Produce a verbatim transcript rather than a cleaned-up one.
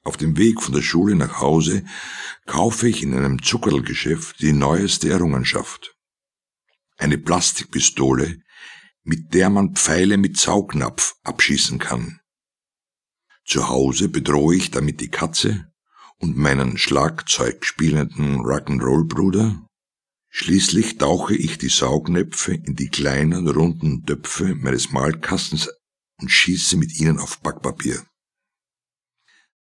Auf dem Weg von der Schule nach Hause kaufe ich in einem Zuckerlgeschäft die neueste Errungenschaft. Eine Plastikpistole, mit der man Pfeile mit Saugnapf abschießen kann. Zu Hause bedrohe ich damit die Katze und meinen Schlagzeug spielenden Rock'n'Roll-Bruder. Schließlich tauche ich die Saugnäpfe in die kleinen, runden Töpfe meines Malkastens und schieße mit ihnen auf Backpapier.